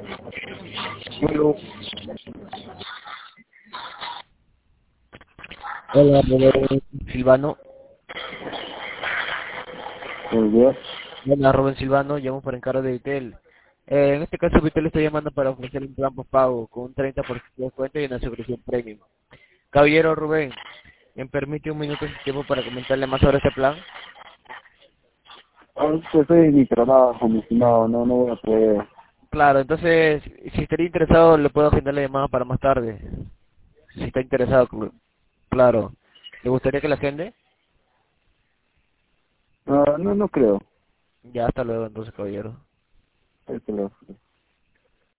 Bueno, Hola, Rubén Silvano. el día. Hola, Rubén Silvano. Llamo por encargo de Vitel. En este caso, Vitel está llamando para ofrecer un plan postpago con un 30% de descuento y una suscripción premium. Caballero Rubén, ¿me permite un minuto de su tiempo para comentarle más sobre este plan? Estoy en mi trabajo, mi estimado, no voy a poder. Claro, entonces, si estaría interesado, le puedo agendar la llamada para más tarde. Si está interesado, claro. ¿Le gustaría que la agende? No creo. Ya, hasta luego entonces, caballero. Este lo-